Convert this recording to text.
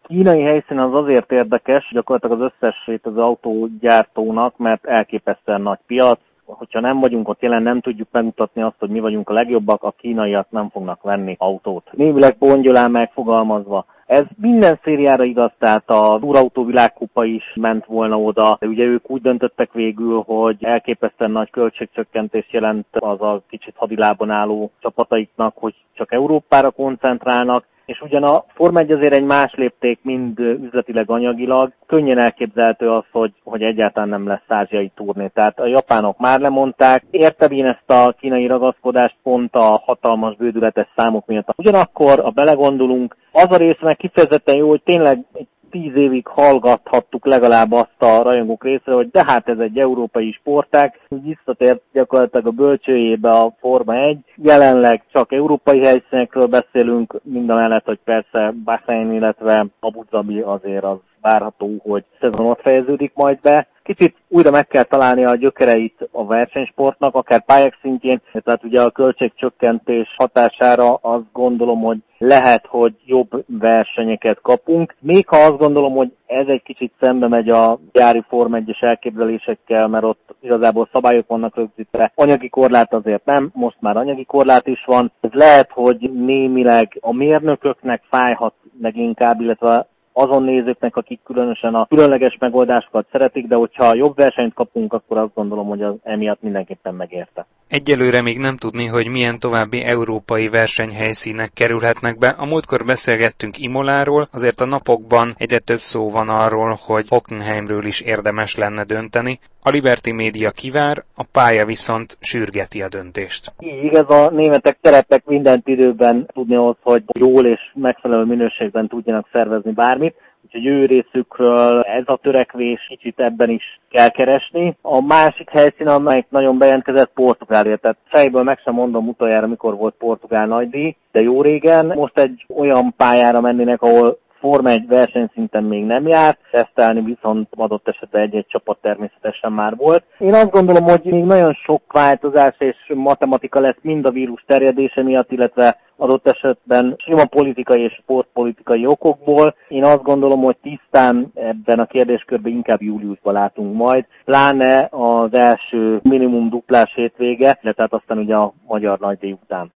kínai helyszín az azért érdekes, gyakorlatilag az összes az autógyártónak, mert elképesztően nagy piac. Hogyha nem vagyunk ott jelen, nem tudjuk megmutatni azt, hogy mi vagyunk a legjobbak, a kínaiak nem fognak venni autót. Némileg bongyolán megfogalmazva. Ez minden szériára igaz, tehát a túrautó világkupa is ment volna oda, de ugye ők úgy döntöttek végül, hogy elképesztően nagy költségcsökkentést jelent az a kicsit hadilában álló csapataiknak, hogy csak Európára koncentrálnak, és ugyan a Forma 1 azért egy más lépték, mind üzletileg, anyagilag. Könnyen elképzelhető az, hogy egyáltalán nem lesz ázsiai turné. Tehát a japánok már lemondták. Értem én ezt a kínai ragaszkodást pont a hatalmas, bődületes számok miatt. Ugyanakkor, ha belegondolunk, az a rész meg kifejezetten jó, hogy tényleg 10 évig hallgathattuk legalább azt a rajongók részre, hogy de hát ez egy európai sportág, visszatért gyakorlatilag a bölcsőjébe a Forma 1. Jelenleg csak európai helyszínekről beszélünk, mindamellett, hogy persze Bahrein, illetve Abu Dhabi azért az várható, hogy szezon ott fejeződik majd be. Kicsit újra meg kell találni a gyökereit a versenysportnak, akár pályák szintjén, tehát ugye a költségcsökkentés hatására azt gondolom, hogy lehet, hogy jobb versenyeket kapunk. Még ha azt gondolom, hogy ez egy kicsit szembe megy a gyári Forma 1-es elképzelésekkel, mert ott igazából szabályok vannak rögzítve. Anyagi korlát azért nem, most már anyagi korlát is van. Ez lehet, hogy némileg a mérnököknek fájhat leginkább, illetve azon nézőknek, akik különösen a különleges megoldásokat szeretik, de hogyha jobb versenyt kapunk, akkor azt gondolom, hogy az emiatt mindenképpen megérte. Egyelőre még nem tudni, hogy milyen további európai versenyhelyszínek kerülhetnek be. A múltkor beszélgettünk Imoláról, azért a napokban egyre több szó van arról, hogy Hockenheimről is érdemes lenne dönteni. A Liberty Media kivár, a pálya viszont sürgeti a döntést. Így igaz, a németek szeretnek mindent időben tudni ahhoz, hogy jól és megfelelő minőségben tudjanak szervezni bármit. Úgyhogy ő részükről ez a törekvés kicsit ebben is kell keresni. A másik helyszín, amelyik nagyon bejelentkezett, Portugália. Tehát fejből meg sem mondom utoljára, mikor volt portugál nagydíj, de jó régen. Most egy olyan pályára mennének, ahol Forma 1 versenyszinten még nem járt, tesztelni viszont adott esetben egy-egy csapat természetesen már volt. Én azt gondolom, hogy még nagyon sok változás és matematika lesz mind a vírus terjedése miatt, illetve adott esetben sima politikai és sportpolitikai okokból. Én azt gondolom, hogy tisztán ebben a kérdéskörben inkább júliusban látunk majd, pláne az első minimum duplás hétvége, de tehát aztán ugye a magyar nagydíj után.